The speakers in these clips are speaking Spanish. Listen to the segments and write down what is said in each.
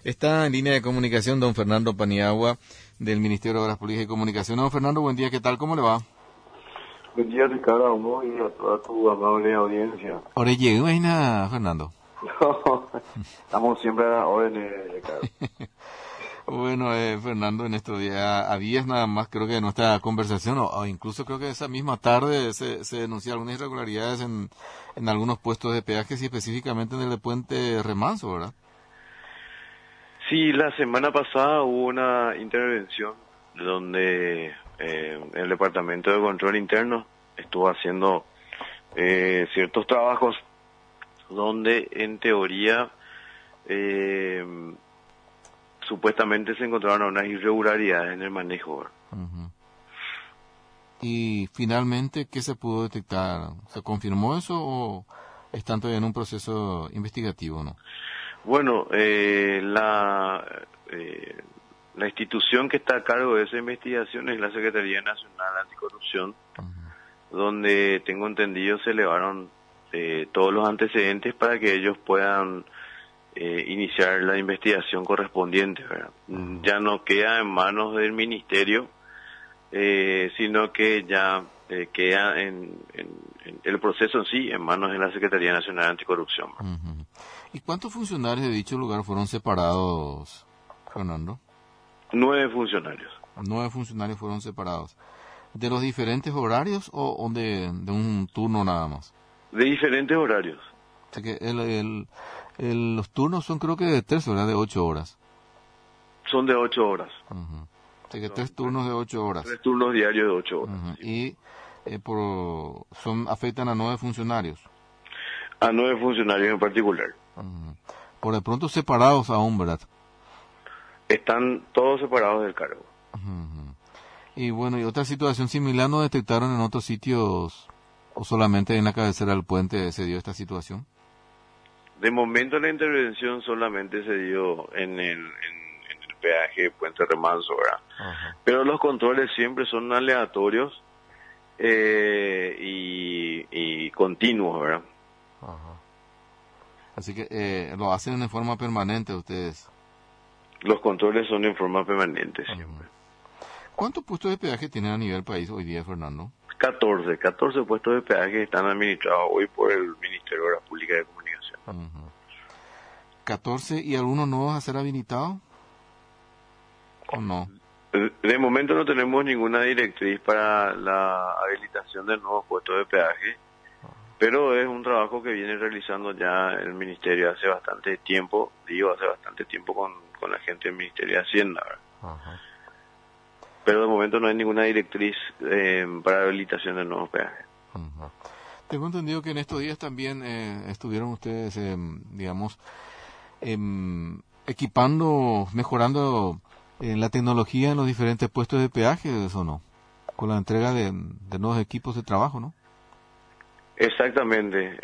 Está en línea de comunicación don Fernando Paniagua, del Ministerio de Obras Públicas y Comunicación. Don Fernando, buen día, ¿qué tal? ¿Cómo le va? Buen día, Ricardo, a vos y a toda tu amable audiencia. Ahora llegué, imagina, Fernando. No, estamos siempre a las órdenes, Ricardo. Bueno, Fernando, en estos días, a días nada más, creo que de nuestra conversación, o incluso creo que esa misma tarde se denunciaron algunas irregularidades en algunos puestos de peajes y específicamente en el de Puente Remanso, ¿verdad? Sí, la semana pasada hubo una intervención donde el Departamento de Control Interno estuvo haciendo ciertos trabajos donde en teoría supuestamente se encontraron unas irregularidades en el manejo. Uh-huh. Y finalmente, ¿qué se pudo detectar? ¿Se confirmó eso o están todavía en un proceso investigativo, no? Bueno, la institución que está a cargo de esa investigación es la Secretaría Nacional Anticorrupción, uh-huh, donde tengo entendido se elevaron todos los antecedentes para que ellos puedan iniciar la investigación correspondiente, ¿verdad? Uh-huh. Ya no queda en manos del Ministerio, sino que ya queda en el proceso en sí en manos de la Secretaría Nacional Anticorrupción. Uh-huh. ¿Y cuántos funcionarios de dicho lugar fueron separados, Fernando? 9 funcionarios. 9 funcionarios fueron separados. ¿De los diferentes horarios o de un turno nada más? De diferentes horarios. O sea que los turnos son creo que de 3 horas, de 8 horas. Son de 8 horas. Uh-huh. O sea que 3 turnos de 8 horas. 3 turnos diarios de 8 horas. Uh-huh. Sí. Y afectan a 9 funcionarios. A 9 funcionarios en particular. Uh-huh. Por de pronto separados aún, ¿verdad? Están todos separados del cargo. Uh-huh. Y bueno, ¿y otra situación similar no detectaron en otros sitios o solamente en la cabecera del puente se dio esta situación? De momento la intervención solamente se dio en el peaje Puente Remanso, ¿verdad? Uh-huh. Pero los controles siempre son aleatorios y continuos, ¿verdad? Uh-huh. Así que lo hacen en forma permanente ustedes. Los controles son en forma permanente siempre. ¿Cuántos puestos de peaje tienen a nivel país hoy día, Fernando? 14 puestos de peaje están administrados hoy por el Ministerio de Obras Públicas y Comunicación. Uh-huh. 14, ¿y algunos nuevos a ser habilitados? ¿O no? De momento no tenemos ninguna directriz para la habilitación de nuevos puestos de peaje, pero es un trabajo que viene realizando ya el Ministerio hace bastante tiempo, con la gente del Ministerio de Hacienda, ¿verdad? Uh-huh. Pero de momento no hay ninguna directriz para la habilitación de nuevos peajes. Uh-huh. Tengo entendido que en estos días también estuvieron ustedes, equipando, mejorando la tecnología en los diferentes puestos de peaje, ¿eso no? Con la entrega de nuevos equipos de trabajo, ¿no? Exactamente.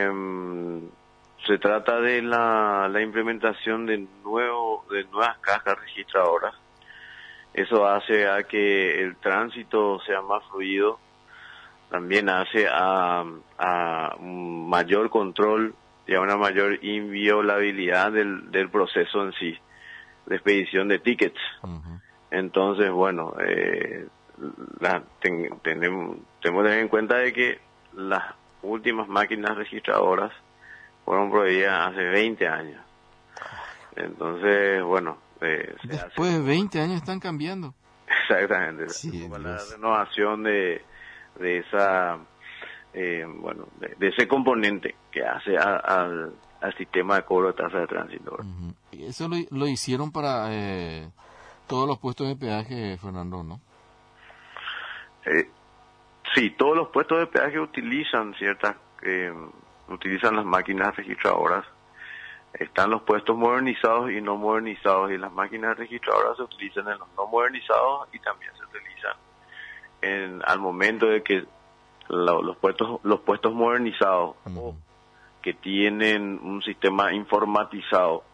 Se trata de la implementación de nuevas cajas registradoras. Eso hace a que el tránsito sea más fluido, también hace a un mayor control y a una mayor inviolabilidad del proceso en sí, de expedición de tickets. Uh-huh. Entonces, bueno, tenemos que tener en cuenta de que las últimas máquinas registradoras fueron prohibidas hace 20 años. Entonces, bueno... Después de 20 años están cambiando. Exactamente. Sí, la renovación de esa, de ese componente que hace al sistema de cobro de tasa de tránsito. Uh-huh. Y eso lo hicieron para todos los puestos de peaje, Fernando, ¿no? Sí, todos los puestos de peaje utilizan utilizan las máquinas registradoras. Están los puestos modernizados y no modernizados, y las máquinas registradoras se utilizan en los no modernizados y también se utilizan al momento de que los puestos modernizados, uh-huh, que tienen un sistema informatizado,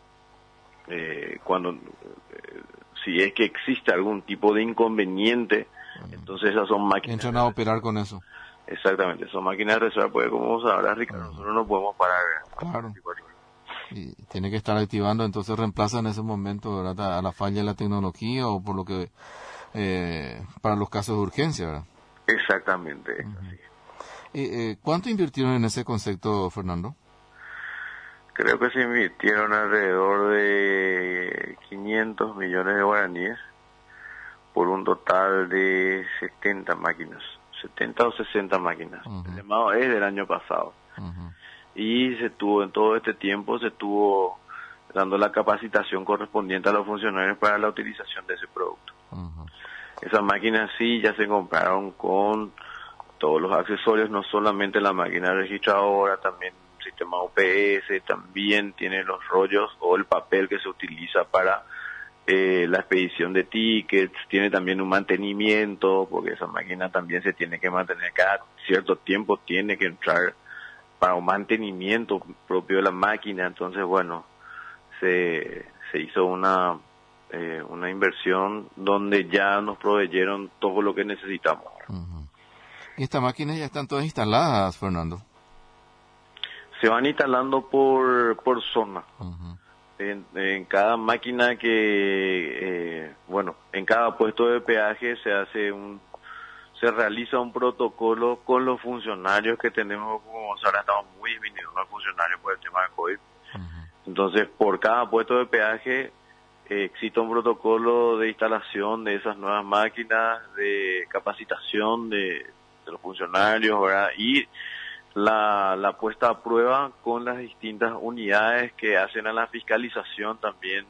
si es que existe algún tipo de inconveniente, uh-huh, entonces esas son máquinas. Entran a operar con eso. Exactamente, son máquinas de reserva, porque como sabrás, Ricardo, nosotros no podemos parar. Claro. Y tiene que estar activando, entonces reemplaza en ese momento, ¿verdad?, a la falla de la tecnología o por lo que para los casos de urgencia, ¿verdad? Exactamente, es Uh-huh. así. ¿Cuánto invirtieron en ese concepto, Fernando? Creo que se invirtieron alrededor de 500 millones de guaraníes por un total de 70 máquinas, 70 o 60 máquinas. Uh-huh. El llamado es del año pasado. Uh-huh. Y en todo este tiempo se estuvo dando la capacitación correspondiente a los funcionarios para la utilización de ese producto. Uh-huh. Esas máquinas sí ya se compraron con todos los accesorios, no solamente la máquina registradora, también el sistema UPS, también tiene los rollos o el papel que se utiliza para la expedición de tickets, tiene también un mantenimiento, porque esa máquina también se tiene que mantener cada cierto tiempo, tiene que entrar para un mantenimiento propio de la máquina. Entonces, bueno, se hizo una inversión donde ya nos proveyeron todo lo que necesitamos. Uh-huh. ¿Y estas máquinas ya están todas instaladas, Fernando? Se van instalando por zona. Uh-huh. En cada máquina en cada puesto de peaje se realiza un protocolo con los funcionarios que tenemos, como ahora estamos muy disminuidos los funcionarios por el tema de COVID. Uh-huh. Entonces, por cada puesto de peaje existe un protocolo de instalación de esas nuevas máquinas, de capacitación de los funcionarios, ¿verdad? Y la puesta a prueba con las distintas unidades que hacen a la fiscalización también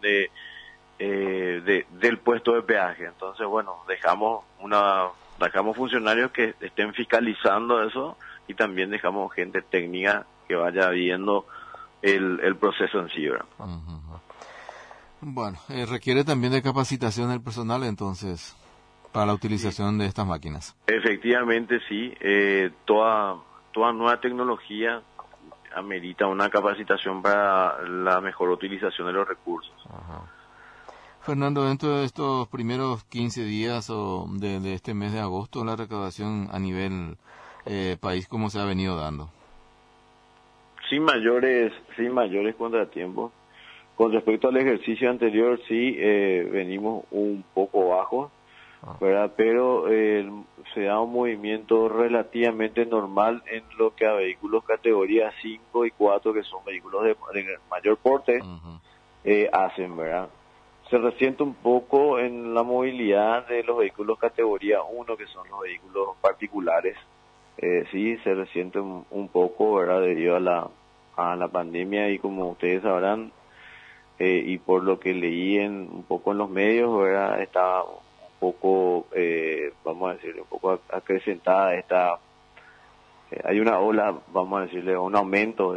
del puesto de peaje. Entonces, bueno, dejamos funcionarios que estén fiscalizando eso y también dejamos gente técnica que vaya viendo el proceso en sí, ¿verdad? Uh-huh. Bueno, requiere también de capacitación del personal, entonces, para la utilización de estas máquinas. Efectivamente, sí. Toda nueva tecnología amerita una capacitación para la mejor utilización de los recursos. Uh-huh. Fernando, dentro de estos primeros 15 días o de este mes de agosto, la recaudación a nivel país, ¿cómo se ha venido dando? Sin mayores contratiempos. Con respecto al ejercicio anterior, sí, venimos un poco bajos, ¿verdad? Pero se da un movimiento relativamente normal en lo que a vehículos categoría 5 y 4, que son vehículos de mayor porte, uh-huh, hacen, ¿verdad? Se resiente un poco en la movilidad de los vehículos categoría 1, que son los vehículos particulares. Sí, se resiente un poco, ¿verdad? Debido a la pandemia, y como ustedes sabrán, y por lo que leí un poco en los medios, ¿verdad?, está un poco, vamos a decirle, un poco acrecentada hay una ola, vamos a decirle, un aumento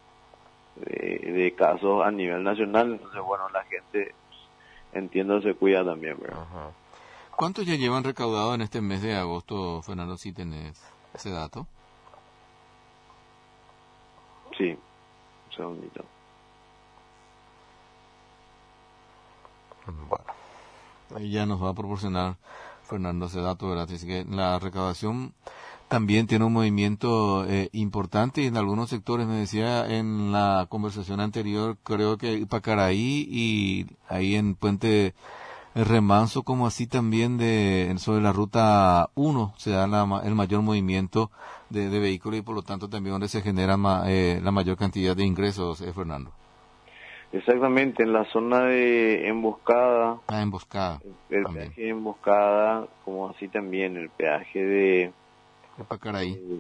de casos a nivel nacional. Entonces, bueno, la gente, entiendo, se cuida también, ¿verdad? Uh-huh. ¿Cuánto ya llevan recaudado en este mes de agosto, Fernando, si tenés ese dato? Sí, un segundito. Bueno, ahí ya nos va a proporcionar Fernando ese dato, ¿verdad? Así que la recaudación también tiene un movimiento importante, y en algunos sectores, me decía en la conversación anterior, creo que Pacaraí y ahí en Puente Remanso, como así también sobre la ruta 1 se da el mayor movimiento de vehículos, y por lo tanto también donde se genera la mayor cantidad de ingresos, Fernando. Exactamente, en la zona de Emboscada. Emboscada. El también. Peaje de Emboscada, como así también el peaje de Pacaraí.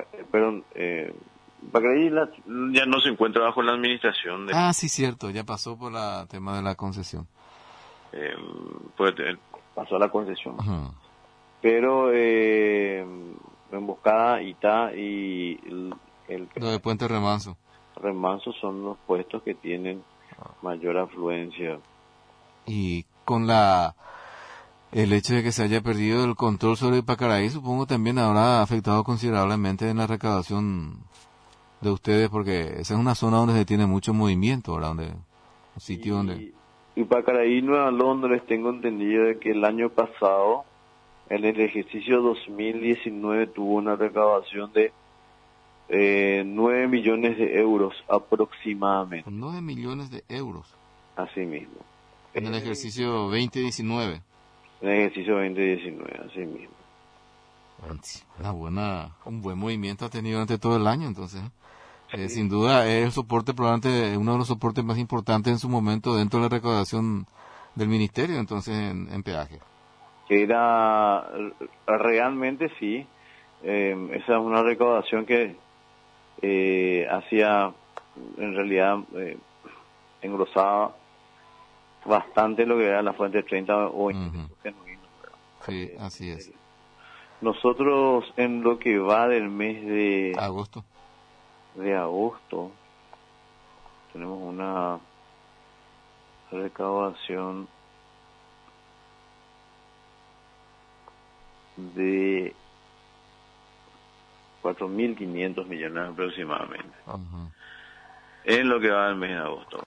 Pacaraí ya no se encuentra bajo la administración. Sí, cierto, ya pasó por el tema de la concesión. Pues pasó a la concesión. Uh-huh. Pero Emboscada, Itá y lo de Puente Remanso. Remanso son los puestos que tienen mayor afluencia. Y con el hecho de que se haya perdido el control sobre Pacaraí, supongo también habrá afectado considerablemente en la recaudación de ustedes, porque esa es una zona donde se tiene mucho movimiento, ¿verdad? Un sitio donde... Y Pacaraí, Nueva Londres, tengo entendido de que el año pasado, en el ejercicio 2019, tuvo una recaudación de 9 millones de euros aproximadamente, 9 millones de euros así mismo. en el ejercicio 2019. En el ejercicio 2019, así mismo. Un buen movimiento ha tenido durante todo el año, entonces. Sin duda es el soporte, probablemente uno de los soportes más importantes en su momento dentro de la recaudación del ministerio, entonces en peaje. Que era, realmente sí, esa es una recaudación que hacía, en realidad, engrosaba bastante lo que era la fuente 30 o ingresos genuinos, ¿verdad? Sí, así es. Nosotros en lo que va del mes Agosto. de agosto tenemos una recaudación de 4.500 millones aproximadamente. Ajá. En lo que va del mes de agosto.